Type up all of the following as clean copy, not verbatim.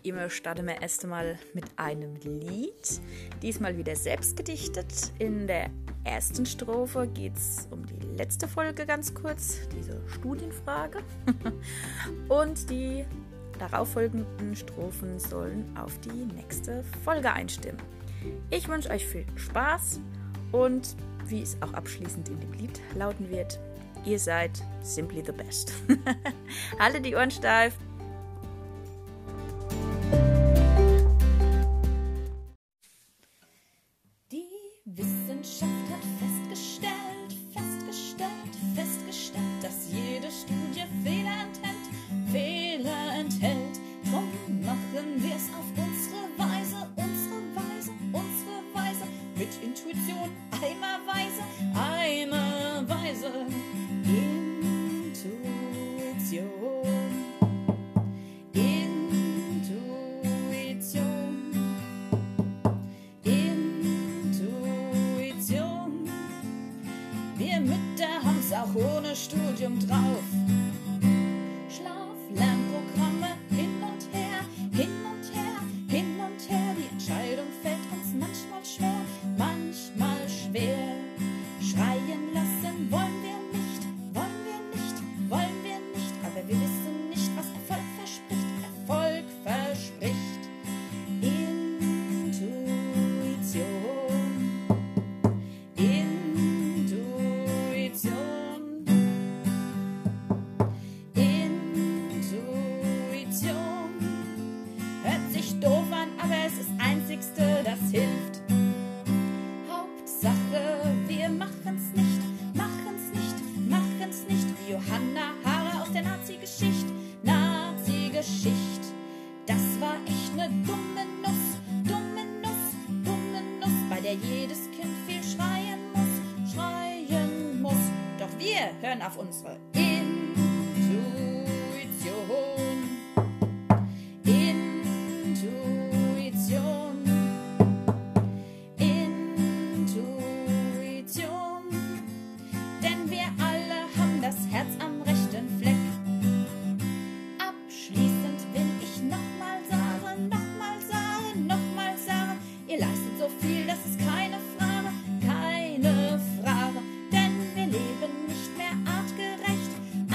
immer starten wir erst einmal mit einem Lied. Diesmal wieder selbst gedichtet. In der ersten Strophe geht es um die letzte Folge ganz kurz, diese Studienfrage. Und die darauffolgenden Strophen sollen auf die nächste Folge einstimmen. Ich wünsche euch viel Spaß und wie es auch abschließend in dem Lied lauten wird, ihr seid simply the best. Haltet die Ohren steif. Die Wissenschaft hat festgestellt, dass jede Studie Fehler enthält. Drum machen wir es auf unsere Weise, mit Intuition, eimerweise. Intuition. Wir Mütter haben's auch ohne Studium drauf. Schlaf-Lernprogramme hin und her. Die Entscheidung fällt uns manchmal schwer. Schreien lassen wollen wir nicht. Aber wir wissen nicht, was Erfolg verspricht. Intuition. Hört sich doof an, aber es ist das Einzigste, das hilft. Hauptsache, wir machen's nicht. Wie Johanna Hara aus der Nazi-Geschichte. Das war echt ne dumme Nuss, bei der jedes Kind viel schreien muss. Doch wir hören auf unsere Intuition. Denn wir alle haben das Herz am rechten Fleck. Abschließend will ich nochmal sagen, ihr leistet so viel, das ist keine Frage. Denn wir leben nicht mehr artgerecht.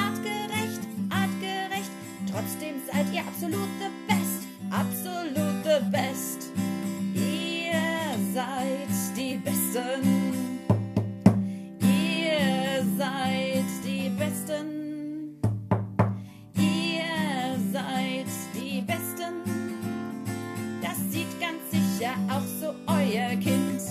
Trotzdem seid ihr absolut the best. Ihr seid die Besten. Ihr seid die Besten. Das sieht ganz sicher auch so euer Kind.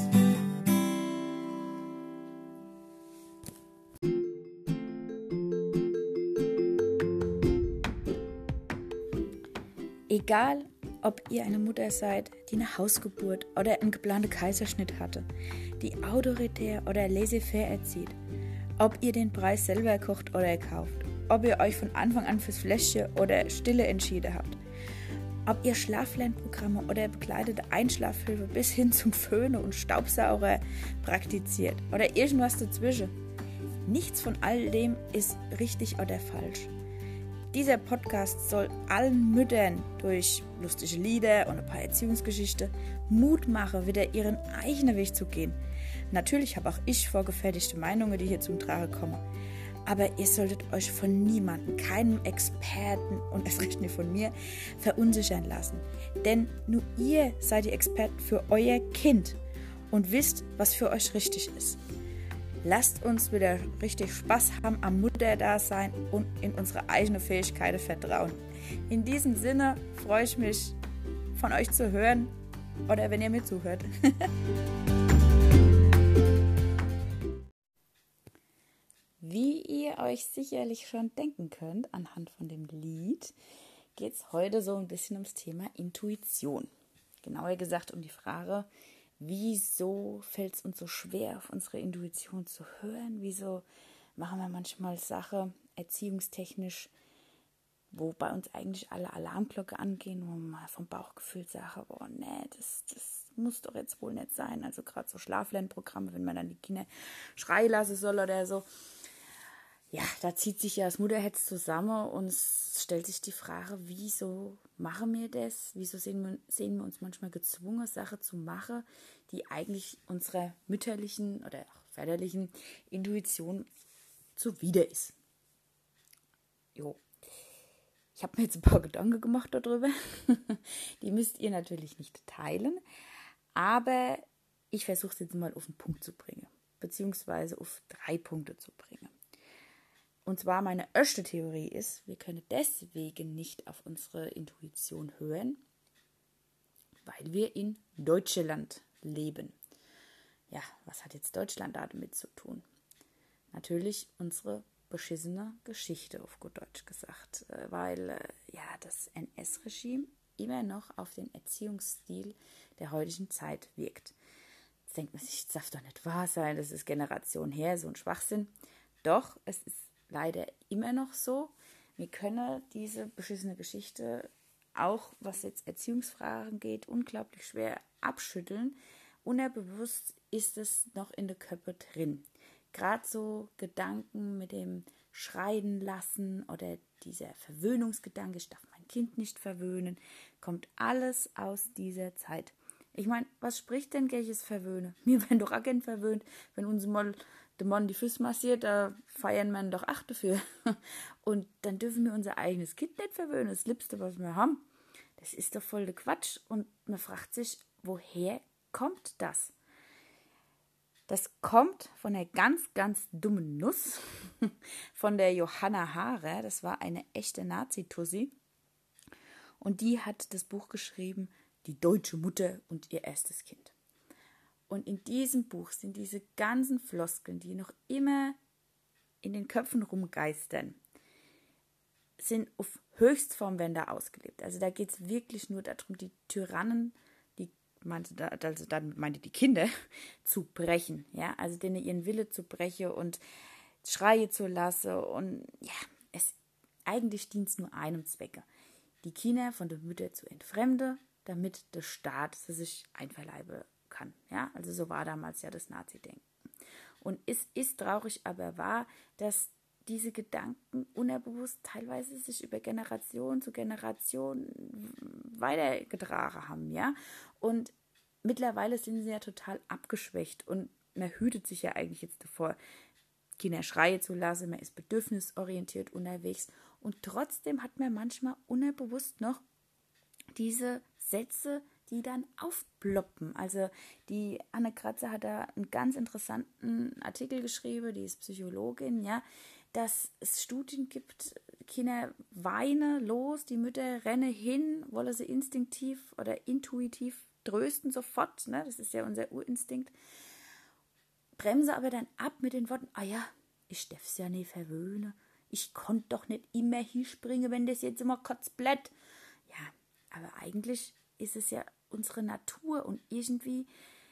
Egal, ob ihr eine Mutter seid, die eine Hausgeburt oder einen geplanten Kaiserschnitt hatte, die autoritär oder laissez-faire erzieht, ob ihr den Preis selber kocht oder kauft, ob ihr euch von Anfang an fürs Fläschchen oder Stille entschieden habt, ob ihr Schlaflernprogramme oder begleitete Einschlafhilfe bis hin zum Föhnen und Staubsauger praktiziert oder irgendwas dazwischen. Nichts von all dem ist richtig oder falsch. Dieser Podcast soll allen Müttern durch lustige Lieder und ein paar Erziehungsgeschichten Mut machen, wieder ihren eigenen Weg zu gehen. Natürlich habe auch ich vorgefertigte Meinungen, die hier zum Tragen kommen. Aber ihr solltet euch von niemandem, keinem Experten und erst recht nicht von mir, verunsichern lassen. Denn nur ihr seid die Experten für euer Kind und wisst, was für euch richtig ist. Lasst uns wieder richtig Spaß haben am Mutterdasein und in unsere eigenen Fähigkeiten vertrauen. In diesem Sinne freue ich mich, von euch zu hören oder wenn ihr mir zuhört. Wie ihr euch sicherlich schon denken könnt, anhand von dem Lied, geht es heute so ein bisschen ums Thema Intuition. Genauer gesagt um die Frage, wieso fällt es uns so schwer, auf unsere Intuition zu hören? Wieso machen wir manchmal Sachen erziehungstechnisch, wo bei uns eigentlich alle Alarmglocke angehen, wo man vom Bauchgefühl sagt, boah, nee, das muss doch jetzt wohl nicht sein. Also gerade so Schlaflernprogramme, wenn man dann die Kinder schreien lassen soll oder so. Ja, da zieht sich ja das Mutterherz zusammen und es stellt sich die Frage, wieso machen wir das? Wieso sehen wir uns manchmal gezwungen, Sachen zu machen, die eigentlich unserer mütterlichen oder auch väterlichen Intuition zuwider ist? Jo. Ich habe mir jetzt ein paar Gedanken gemacht darüber. Die müsst ihr natürlich nicht teilen, aber ich versuche es jetzt mal auf den Punkt zu bringen, beziehungsweise auf 3 Punkte zu bringen. Und zwar meine erste Theorie ist, wir können deswegen nicht auf unsere Intuition hören, weil wir in Deutschland leben. Ja, was hat jetzt Deutschland damit zu tun? Natürlich unsere beschissene Geschichte, auf gut Deutsch gesagt, weil das NS-Regime immer noch auf den Erziehungsstil der heutigen Zeit wirkt. Jetzt denkt man sich, das darf doch nicht wahr sein, das ist Generation her, so ein Schwachsinn. Doch, es ist leider immer noch so. Wir können diese beschissene Geschichte, auch was jetzt Erziehungsfragen geht, unglaublich schwer abschütteln. Unterbewusst ist es noch in der Köpfe drin. Gerade so Gedanken mit dem Schreien lassen oder dieser Verwöhnungsgedanke, ich darf mein Kind nicht verwöhnen, kommt alles aus dieser Zeit. Ich meine, was spricht denn gegen das Verwöhnen? Wir werden doch auch gern verwöhnt, wenn uns mal der Mann die Füße massiert, da feiern wir doch auch dafür. Und dann dürfen wir unser eigenes Kind nicht verwöhnen, das Liebste, was wir haben. Das ist doch voll der Quatsch. Und man fragt sich, woher kommt das? Das kommt von der ganz, ganz dummen Nuss von der Johanna Haarer. Das war eine echte Nazi-Tussi. Und die hat das Buch geschrieben, Die deutsche Mutter und ihr erstes Kind. Und in diesem Buch sind diese ganzen Floskeln, die noch immer in den Köpfen rumgeistern, sind auf Höchstformwender ausgelebt. Also da geht es wirklich nur darum, die Tyrannen, die Kinder, zu brechen. Ja? Also denen ihren Wille zu brechen und Schreie zu lassen. Und ja, eigentlich dient es nur einem Zwecke. Die Kinder von der Mutter zu entfremden, damit der Staat sie sich einverleiben kann. Ja? Also so war damals ja das Nazi-Denken. Und es ist traurig, aber wahr, dass diese Gedanken unterbewusst teilweise sich über Generation zu Generation weitergetragen haben. Ja? Und mittlerweile sind sie ja total abgeschwächt und man hütet sich ja eigentlich jetzt davor, Kinder Schreie zu lassen, man ist bedürfnisorientiert unterwegs und trotzdem hat man manchmal unterbewusst noch diese Sätze, die dann aufploppen. Also die Anne Kratzer hat da einen ganz interessanten Artikel geschrieben, die ist Psychologin, ja, dass es Studien gibt, Kinder weinen los, die Mütter rennen hin, wollen sie instinktiv oder intuitiv trösten sofort, ne? Das ist ja unser Urinstinkt, bremse aber dann ab mit den Worten, ich darf's ja nicht verwöhnen, ich konnte doch nicht immer hinspringen, wenn das jetzt immer kurz blätt. Ja, aber eigentlich ist es ja unsere Natur und irgendwie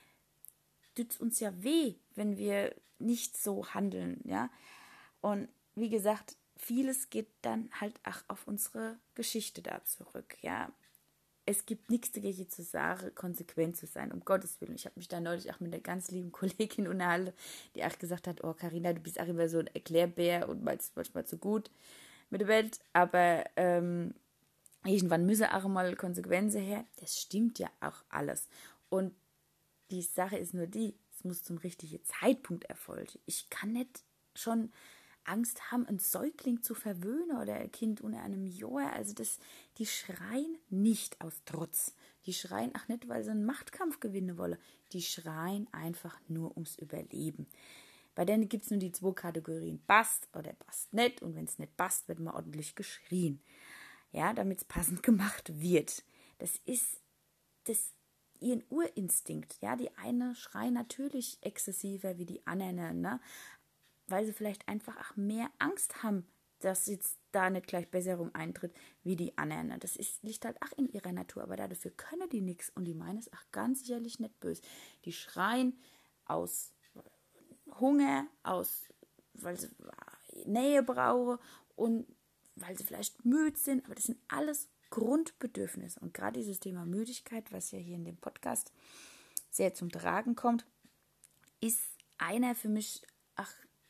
tut es uns ja weh, wenn wir nicht so handeln, ja. Und wie gesagt, vieles geht dann halt auch auf unsere Geschichte da zurück, ja. Es gibt nichts dagegen zu sagen, konsequent zu sein, um Gottes Willen. Ich habe mich da neulich auch mit einer ganz lieben Kollegin unterhalten, die auch gesagt hat, Carina, du bist auch immer so ein Erklärbär und manchmal zu gut mit der Welt, aber irgendwann müssen auch mal Konsequenzen her. Das stimmt ja auch alles. Und die Sache ist nur die, es muss zum richtigen Zeitpunkt erfolgen. Ich kann nicht schon Angst haben, einen Säugling zu verwöhnen oder ein Kind unter einem Jahr. Also die schreien nicht aus Trotz. Die schreien auch nicht, weil sie einen Machtkampf gewinnen wollen. Die schreien einfach nur ums Überleben. Bei denen gibt es nur die 2 Kategorien, passt oder passt nicht. Und wenn es nicht passt, wird man ordentlich geschrien. Ja, damit es passend gemacht wird. Das ist ihren Urinstinkt. Ja, die eine schreien natürlich exzessiver wie die anderen, ne? Weil sie vielleicht einfach auch mehr Angst haben, dass jetzt da nicht gleich Besserung eintritt wie die anderen. Ne? Das liegt halt auch in ihrer Natur, aber dafür können die nichts und die meinen es auch ganz sicherlich nicht böse. Die schreien aus Hunger, weil sie Nähe brauchen und weil sie vielleicht müde sind, aber das sind alles Grundbedürfnisse. Und gerade dieses Thema Müdigkeit, was ja hier in dem Podcast sehr zum Tragen kommt, ist einer für mich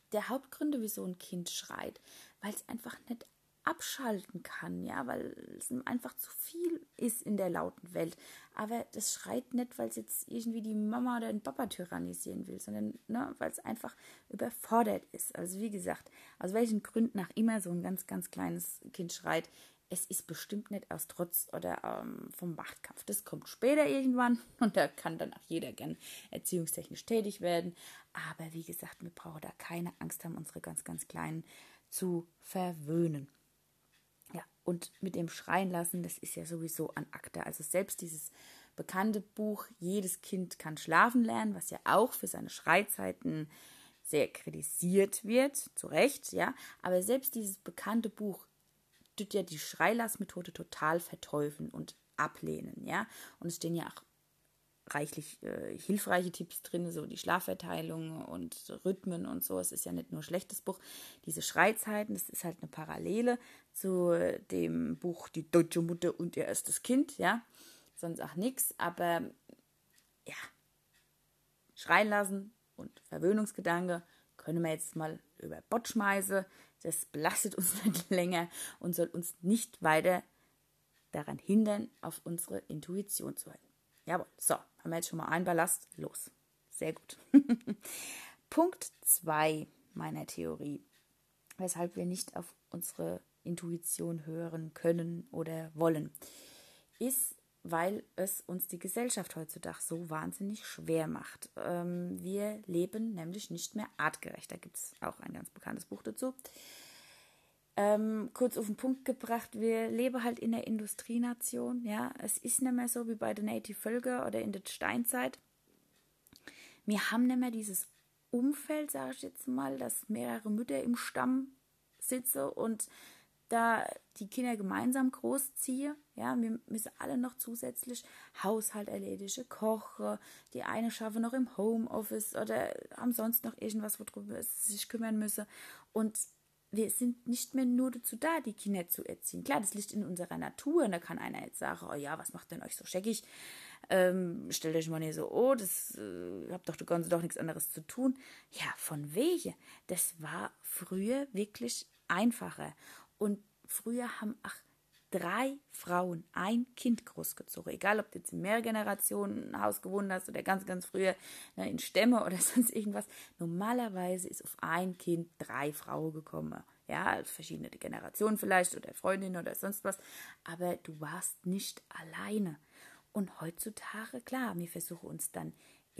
der Hauptgründe, wieso ein Kind schreit, weil es einfach nicht abschalten kann, ja, weil es einfach zu viel ist in der lauten Welt. Aber das schreit nicht, weil es jetzt irgendwie die Mama oder den Papa tyrannisieren will, sondern weil es einfach überfordert ist. Also wie gesagt, aus welchen Gründen auch immer so ein ganz, ganz kleines Kind schreit, es ist bestimmt nicht aus Trotz oder vom Machtkampf. Das kommt später irgendwann und da kann dann auch jeder gern erziehungstechnisch tätig werden. Aber wie gesagt, wir brauchen da keine Angst haben, unsere ganz, ganz Kleinen zu verwöhnen. Ja, und mit dem Schreien lassen, das ist ja sowieso an Akte. Also selbst dieses bekannte Buch Jedes Kind kann schlafen lernen, was ja auch für seine Schreizeiten sehr kritisiert wird, zu Recht, ja. Aber selbst dieses bekannte Buch tut ja die Schreilassmethode total verteufeln und ablehnen, ja. Und es stehen ja auch reichlich hilfreiche Tipps drin, so die Schlafverteilung und Rhythmen und so. Es ist ja nicht nur ein schlechtes Buch. Diese Schreizeiten, das ist halt eine Parallele zu dem Buch Die deutsche Mutter und ihr erstes Kind, ja. Sonst auch nichts, aber ja, schreien lassen und Verwöhnungsgedanke können wir jetzt mal über Bord schmeißen. Das belastet uns nicht länger und soll uns nicht weiter daran hindern, auf unsere Intuition zu hören. Jawohl, so, haben wir jetzt schon mal einen Ballast. Los. Sehr gut. Punkt 2 meiner Theorie, weshalb wir nicht auf unsere Intuition hören können oder wollen, ist, weil es uns die Gesellschaft heutzutage so wahnsinnig schwer macht. Wir leben nämlich nicht mehr artgerecht. Da gibt es auch ein ganz bekanntes Buch dazu. Kurz auf den Punkt gebracht, wir leben halt in der Industrienation, ja, es ist nicht mehr so wie bei den Native Völkern oder in der Steinzeit. Wir haben nicht mehr dieses Umfeld, sage ich jetzt mal, dass mehrere Mütter im Stamm sitzen und da die Kinder gemeinsam großziehen, ja, wir müssen alle noch zusätzlich Haushalt erledigen, kochen, die eine schaffen noch im Homeoffice oder haben sonst noch irgendwas, worüber sie sich kümmern müssen und wir sind nicht mehr nur dazu da, die Kinder zu erziehen. Klar, das liegt in unserer Natur. Und da kann einer jetzt sagen, oh ja, was macht denn euch so scheckig? Stellt euch mal nicht so, habt doch du ganze doch nichts anderes zu tun. Ja, von wegen. Das war früher wirklich einfacher. Und früher haben 3 Frauen ein Kind großgezogen. Egal, ob du jetzt in mehrere Generationen ein Haus gewohnt hast oder ganz, ganz früher in Stämme oder sonst irgendwas. Normalerweise ist auf ein Kind 3 Frauen gekommen. Ja, verschiedene Generationen vielleicht oder Freundinnen oder sonst was. Aber du warst nicht alleine. Und heutzutage, klar, wir versuchen uns dann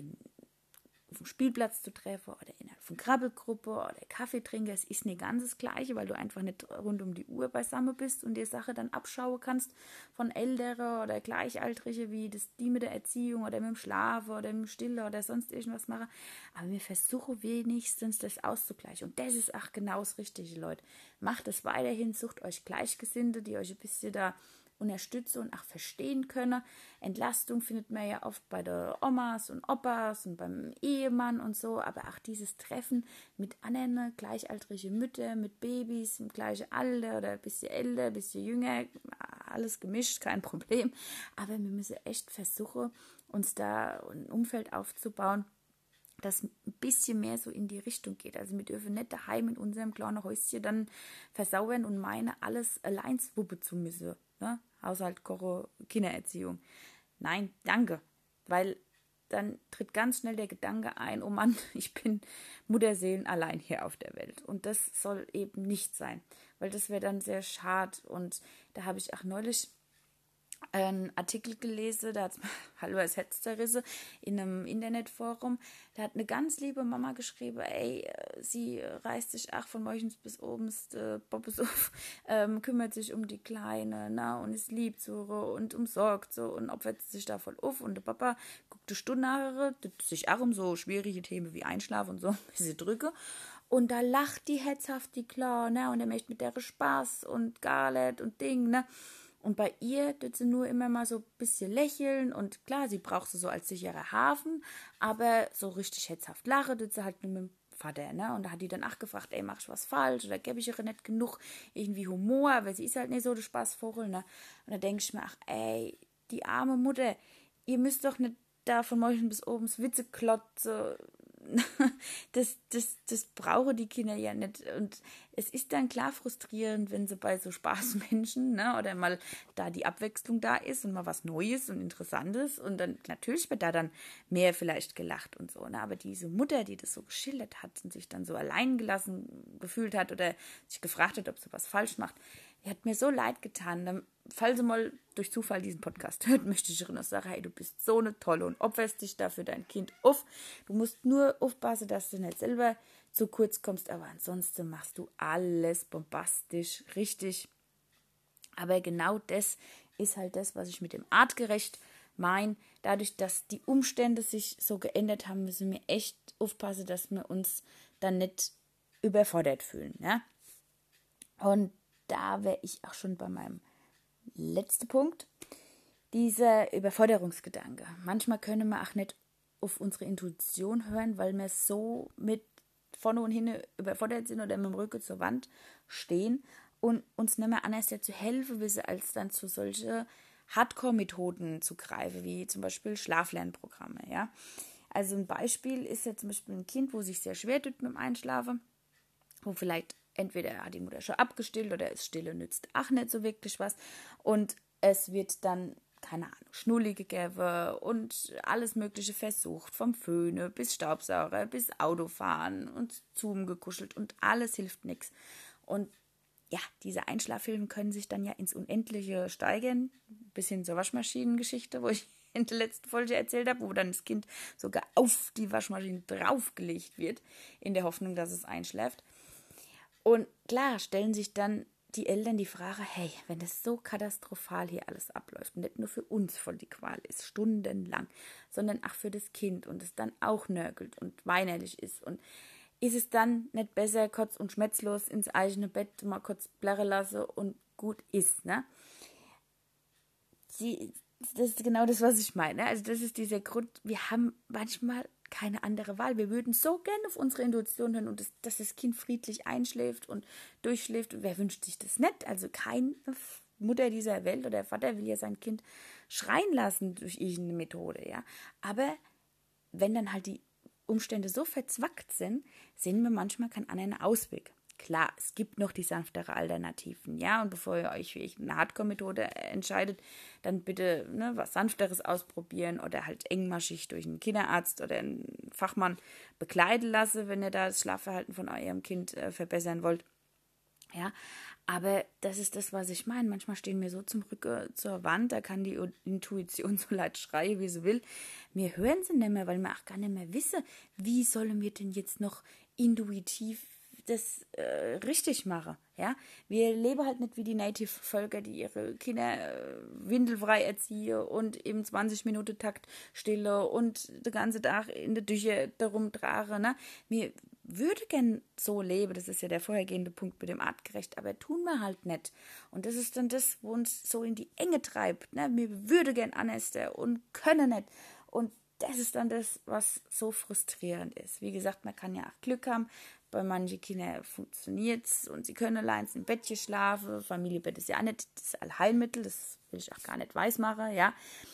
auf dem Spielplatz zu treffen oder innerhalb von Krabbelgruppe oder Kaffee trinken. Es ist nicht ganz das Gleiche, weil du einfach nicht rund um die Uhr beisammen bist und dir Sache dann abschauen kannst von Ältere oder Gleichaltrige, wie das die mit der Erziehung oder mit dem Schlafen oder mit dem Stillen oder sonst irgendwas machen. Aber wir versuchen wenigstens das auszugleichen. Und das ist auch genau das Richtige, Leute. Macht es weiterhin, sucht euch Gleichgesinnte, die euch ein bisschen da unterstützen und auch verstehen können. Entlastung findet man ja oft bei der Omas und Opas und beim Ehemann und so, aber auch dieses Treffen mit anderen gleichaltrigen Müttern, mit Babys im gleichen Alter oder ein bisschen älter, ein bisschen jünger, alles gemischt, kein Problem. Aber wir müssen echt versuchen, uns da ein Umfeld aufzubauen, das ein bisschen mehr so in die Richtung geht. Also wir dürfen nicht daheim in unserem kleinen Häuschen dann versauern und meinen, alles allein wuppen zu müssen. Ne? Haushalt, Kochen, Kindererziehung. Nein, danke. Weil dann tritt ganz schnell der Gedanke ein, oh Mann, ich bin Mutterseelen allein hier auf der Welt. Und das soll eben nicht sein. Weil das wäre dann sehr schade. Und da habe ich auch neulich einen Artikel gelesen, da hat es halber das Herz zerrissen, in einem Internetforum. Da hat eine ganz liebe Mama geschrieben, sie reißt sich auch von morgens bis abends Bobbes auf, kümmert sich um die Kleine, und ist lieb so und umsorgt so und opfert sich da voll auf. Und der Papa guckt eine Stunde nachher, tut sich auch um so schwierige Themen wie Einschlafen und so ein bisschen drücke. Und da lacht die herzhaft, die Kleine, und er möchte mit der Spaß und Garlet und Ding, Und bei ihr tut sie nur immer mal so ein bisschen lächeln und klar, sie braucht sie so als sicherer Hafen, aber so richtig herzhaft lachen tut sie halt nur mit dem Vater, Und da hat die dann auch gefragt, mach ich was falsch oder gebe ich ihr nicht genug irgendwie Humor, aber sie ist halt nicht so der Spaßvogel, Und da denke ich mir, die arme Mutter, ihr müsst doch nicht da von morgens bis abends Witze klotzen, das brauchen die Kinder ja nicht. Und es ist dann klar frustrierend, wenn sie bei so Spaßmenschen, ne, oder mal da die Abwechslung da ist und mal was Neues und Interessantes. Und dann natürlich wird da dann mehr vielleicht gelacht und so. Ne? Aber diese Mutter, die das so geschildert hat und sich dann so allein gelassen gefühlt hat oder sich gefragt hat, ob sie was falsch macht, die hat mir so leid getan. Dann, falls sie mal durch Zufall diesen Podcast hört, möchte ich ihr noch sagen, hey, du bist so eine Tolle und opferst dich da für dein Kind auf. Du musst nur aufpassen, dass du nicht selber zu kurz kommst, aber ansonsten machst du alles bombastisch, richtig. Aber genau das ist halt das, was ich mit dem artgerecht meine. Dadurch, dass die Umstände sich so geändert haben, müssen wir echt aufpassen, dass wir uns dann nicht überfordert fühlen. Ja? Und da wäre ich auch schon bei meinem letzten Punkt. Dieser Überforderungsgedanke. Manchmal können wir auch nicht auf unsere Intuition hören, weil wir so mit vorne und hinten überfordert sind oder mit dem Rücken zur Wand stehen und uns nicht mehr anders dazu helfen wissen, als dann zu solchen Hardcore-Methoden zu greifen, wie zum Beispiel Schlaflernprogramme. Ja? Also ein Beispiel ist ja zum Beispiel ein Kind, wo sich sehr schwer tut mit dem Einschlafen, wo vielleicht entweder hat die Mutter schon abgestillt oder das Stille nützt auch nicht so wirklich was und es wird dann, keine Ahnung, Schnulli gegeben und alles mögliche versucht, vom Föhne bis Staubsauger bis Autofahren und Zoom gekuschelt und alles hilft nichts. Und ja, diese Einschlafhilfen können sich dann ja ins Unendliche steigern, bis hin zur Waschmaschinengeschichte, wo ich in der letzten Folge erzählt habe, wo dann das Kind sogar auf die Waschmaschine draufgelegt wird, in der Hoffnung, dass es einschläft. Und klar stellen sich dann die Eltern die Frage, hey, wenn das so katastrophal hier alles abläuft und nicht nur für uns voll die Qual ist, stundenlang, sondern auch für das Kind und es dann auch nörgelt und weinerlich ist und ist es dann nicht besser, kurz und schmerzlos ins eigene Bett mal kurz plärren lassen und gut ist, ne? Das ist genau das, was ich meine. Also das ist dieser Grund, wir haben manchmal keine andere Wahl. Wir würden so gerne auf unsere Intuition hören und dass das Kind friedlich einschläft und durchschläft. Und wer wünscht sich das nicht? Also keine Mutter dieser Welt oder Vater will ja sein Kind schreien lassen durch irgendeine Methode, ja. Aber wenn dann halt die Umstände so verzwackt sind, sehen wir manchmal keinen anderen Ausweg. Klar, es gibt noch die sanftere Alternativen, ja, und bevor ihr euch für eine Hardcore-Methode entscheidet, dann bitte was Sanfteres ausprobieren oder halt engmaschig durch einen Kinderarzt oder einen Fachmann begleiten lassen, wenn ihr da das Schlafverhalten von eurem Kind verbessern wollt. Ja, aber das ist das, was ich meine. Manchmal stehen wir so zum Rücken zur Wand, da kann die Intuition so leid schreien, wie sie will. Wir hören sie nicht mehr, weil wir auch gar nicht mehr wissen, wie sollen wir denn jetzt noch intuitiv das richtig machen. Ja? Wir leben halt nicht wie die Native-Völker, die ihre Kinder windelfrei erziehen und im 20-Minuten-Takt stille und den ganzen Tag in der Küche darum tragen. Ne? Wir würde gern so leben, das ist ja der vorhergehende Punkt mit dem artgerecht, aber tun wir halt nicht. Und das ist dann das, wo uns so in die Enge treibt. Ne? Wir würde gern anders und können nicht. Und das ist dann das, was so frustrierend ist. Wie gesagt, man kann ja auch Glück haben. Bei manchen Kindern funktioniert es und sie können allein im Bettchen schlafen. Familienbett ist ja auch nicht das Allheilmittel, das will ich auch gar nicht weismachen, ja.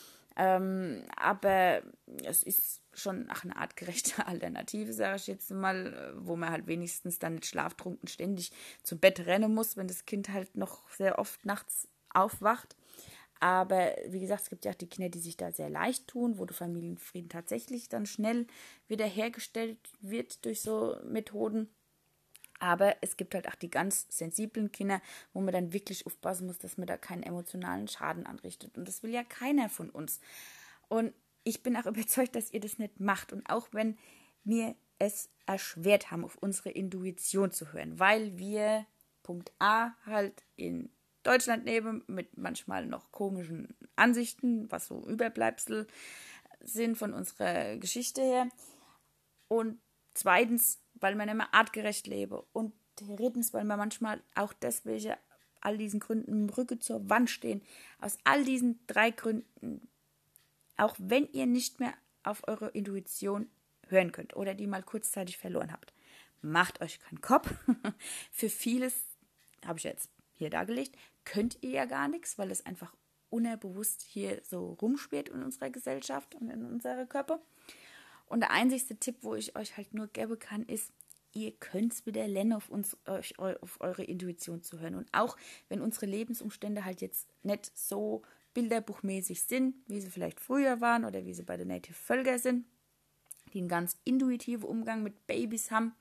Aber es ist schon eine artgerechte Alternative, sage ich jetzt mal, wo man halt wenigstens dann nicht schlaftrunken ständig zum Bett rennen muss, wenn das Kind halt noch sehr oft nachts aufwacht. Aber wie gesagt, es gibt ja auch die Kinder, die sich da sehr leicht tun, wo der Familienfrieden tatsächlich dann schnell wiederhergestellt wird durch so Methoden. Aber es gibt halt auch die ganz sensiblen Kinder, wo man dann wirklich aufpassen muss, dass man da keinen emotionalen Schaden anrichtet. Und das will ja keiner von uns. Und ich bin auch überzeugt, dass ihr das nicht macht. Und auch wenn wir es erschwert haben, auf unsere Intuition zu hören, weil wir, Punkt A, halt in Deutschland leben, mit manchmal noch komischen Ansichten, was so Überbleibsel sind von unserer Geschichte her. Und zweitens, weil man immer artgerecht lebe. Und drittens, weil man manchmal auch deswegen all diesen Gründen im Rücken zur Wand stehen. Aus all diesen 3 Gründen, auch wenn ihr nicht mehr auf eure Intuition hören könnt oder die mal kurzzeitig verloren habt, macht euch keinen Kopf. Für vieles, habe ich jetzt hier dargelegt, könnt ihr ja gar nichts, weil es einfach unterbewusst hier so rumschwirrt in unserer Gesellschaft und in unserem Körper. Und der einzigste Tipp, wo ich euch halt nur geben kann, ist, ihr könnt wieder lernen, auf eure Intuition zu hören. Und auch wenn unsere Lebensumstände halt jetzt nicht so bilderbuchmäßig sind, wie sie vielleicht früher waren oder wie sie bei den Native Völkern sind, die einen ganz intuitiven Umgang mit Babys haben,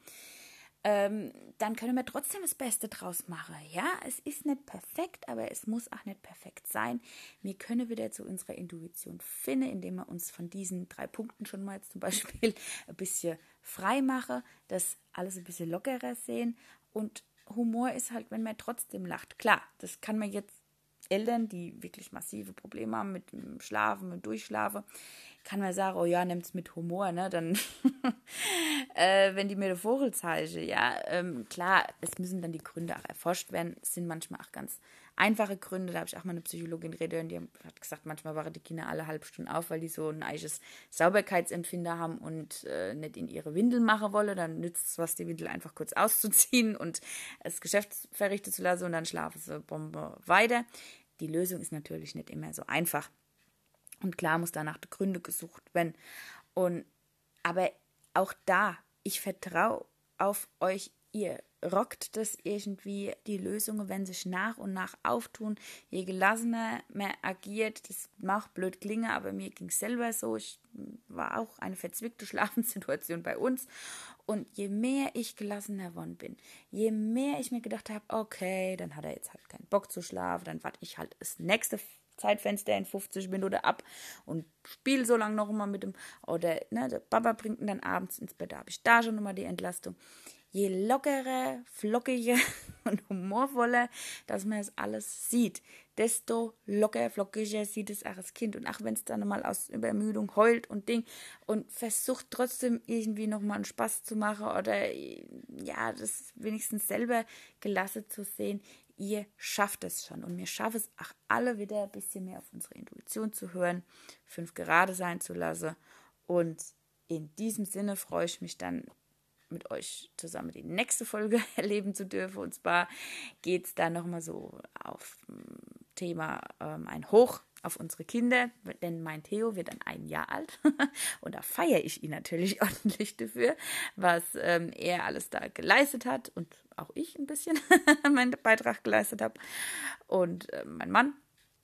dann können wir trotzdem das Beste draus machen. Ja, es ist nicht perfekt, aber es muss auch nicht perfekt sein. Wir können wieder zu unserer Intuition finden, indem wir uns von diesen 3 Punkten schon mal zum Beispiel ein bisschen frei machen, das alles ein bisschen lockerer sehen. Und Humor ist halt, wenn man trotzdem lacht. Klar, das kann man jetzt Eltern, die wirklich massive Probleme haben mit dem Schlafen, mit Durchschlafen, kann man sagen, oh ja, nimmt's mit Humor, ne, dann, wenn die mir den Vogel zeigen, ja, klar, es müssen dann die Gründe auch erforscht werden, es sind manchmal auch ganz einfache Gründe, da habe ich auch mal eine Psychologin geredet, die hat gesagt, manchmal waren die Kinder alle halbe Stunde auf, weil die so ein eigenes Sauberkeitsempfinder haben und nicht in ihre Windel machen wollen, dann nützt es was, die Windel einfach kurz auszuziehen und das Geschäft verrichten zu lassen und dann schlafen sie Bombe weiter. Die Lösung ist natürlich nicht immer so einfach. Und klar muss da nach den Gründen gesucht werden. Aber auch da, ich vertraue auf euch, ihr rockt das irgendwie, die Lösungen, wenn sich nach und nach auftun. Je gelassener man agiert, das mag blöd klingen, aber mir ging es selber so. Ich war auch eine verzwickte Schlafenssituation bei uns. Und je mehr ich gelassener geworden bin, je mehr ich mir gedacht habe, okay, dann hat er jetzt halt keinen Bock zu schlafen, dann warte ich halt das nächste Zeitfenster in 50 Minuten ab und spiele so lange noch mal mit dem, oder ne, der Papa bringt ihn dann abends ins Bett, da habe ich da schon nochmal die Entlastung. Je lockerer, flockiger und humorvoller, dass man es alles sieht, desto locker, flockiger sieht es auch das Kind. Und auch wenn es dann mal aus Übermüdung heult und Ding und versucht trotzdem irgendwie nochmal einen Spaß zu machen oder ja, das wenigstens selber gelassen zu sehen, ihr schafft es schon. Und wir schaffen es auch alle wieder ein bisschen mehr auf unsere Intuition zu hören, 5 gerade sein zu lassen. Und in diesem Sinne freue ich mich dann, mit euch zusammen die nächste Folge erleben zu dürfen. Und zwar geht es da nochmal so auf Thema ein Hoch auf unsere Kinder, denn mein Theo wird dann 1 Jahr alt und da feiere ich ihn natürlich ordentlich dafür, was er alles da geleistet hat und auch ich ein bisschen meinen Beitrag geleistet habe und mein Mann,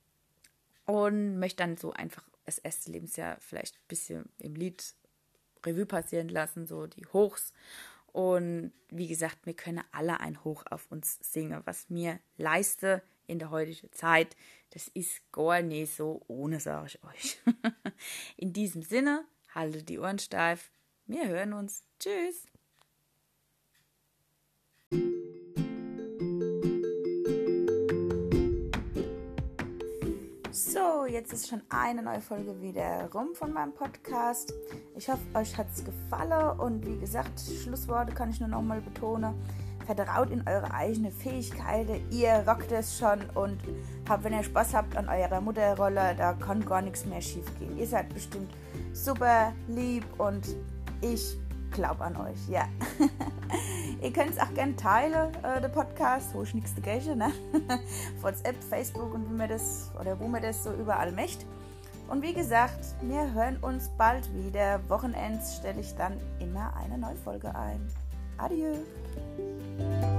und möchte dann so einfach das erste Lebensjahr vielleicht ein bisschen im Lied Revue passieren lassen, so die Hochs. Und wie gesagt, wir können alle ein Hoch auf uns singen. Was mir leiste in der heutigen Zeit, das ist gar nicht so ohne, sage ich euch. In diesem Sinne, haltet die Ohren steif. Wir hören uns. Tschüss. So, jetzt ist schon eine neue Folge wieder rum von meinem Podcast. Ich hoffe, euch hat es gefallen und wie gesagt, Schlussworte kann ich nur noch mal betonen. Vertraut in eure eigenen Fähigkeiten, ihr rockt es schon und wenn ihr Spaß habt an eurer Mutterrolle, da kann gar nichts mehr schief gehen. Ihr seid bestimmt super lieb und ich glaube an euch, ja. Ihr könnt es auch gerne teilen, den Podcast, wo ich nichts dagegen, ne? WhatsApp, Facebook und wo man das so überall möchte. Und wie gesagt, wir hören uns bald wieder. Wochenends stelle ich dann immer eine neue Folge ein. Adieu!